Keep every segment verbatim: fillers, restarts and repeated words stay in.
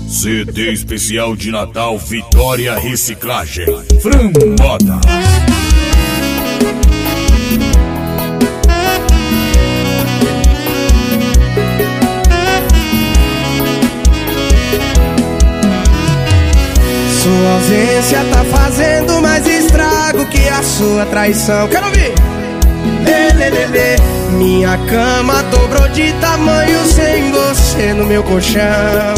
C D especial de Natal Vitória Reciclagem. Fran Moda. Sua ausência tá fazendo mais estrago que a sua traição. Quero ouvir! Lê, lê, lê, lê. Minha cama dobrou de tamanho sem você no meu colchão.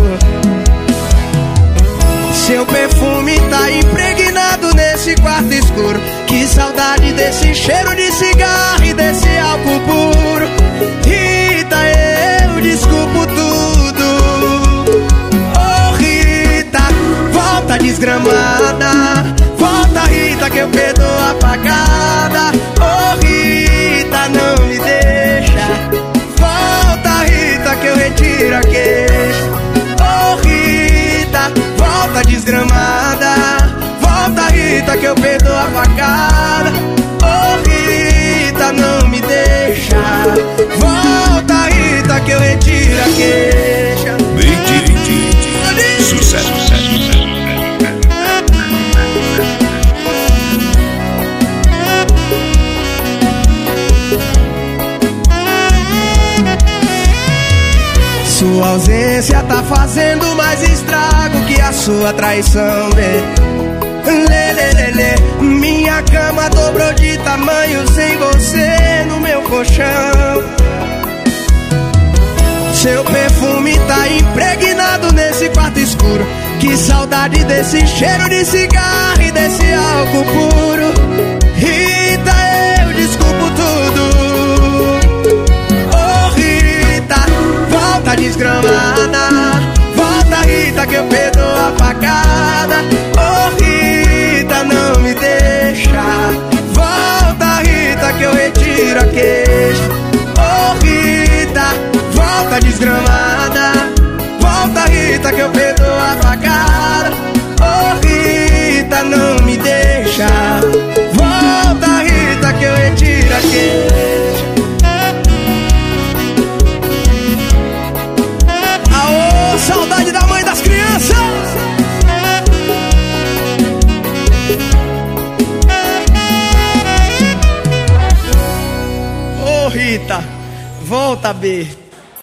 Seu perfume tá impregnado nesse quarto escuro. Que saudade desse cheiro de cigarro e desse álcool puro. Rita, eu desculpo tudo. Oh Rita, volta desgramada. Volta Rita que eu perdoo a pagada. Oh Rita, não me deixa. Volta Rita que eu retiro a queixa. Oh Rita, volta desgramada. Volta Rita que eu perdoo a facada. Oh Rita, não me deixa. Volta Rita que eu retiro a queixa. Sucesso, sucesso. Sua ausência tá fazendo mais estrago que a sua traição, lê. Lê, lê, lê, lê. Minha cama dobrou de tamanho sem você no meu colchão. Seu perfume tá impregnado nesse quarto escuro. Que saudade desse cheiro de cigarro e desse álcool puro. Rita, eu desculpo tudo. Volta desgramada. Volta Rita que eu perdoo a facada. Oh Rita, não me deixa. Volta Rita que eu retiro a queixa. Oh Rita, volta desgramada. Volta Rita que eu perdoo a facada. Oh Rita, não me deixa. Volta Rita que eu retiro a queixa. Saudade da mãe das crianças. Ô Rita, volta B.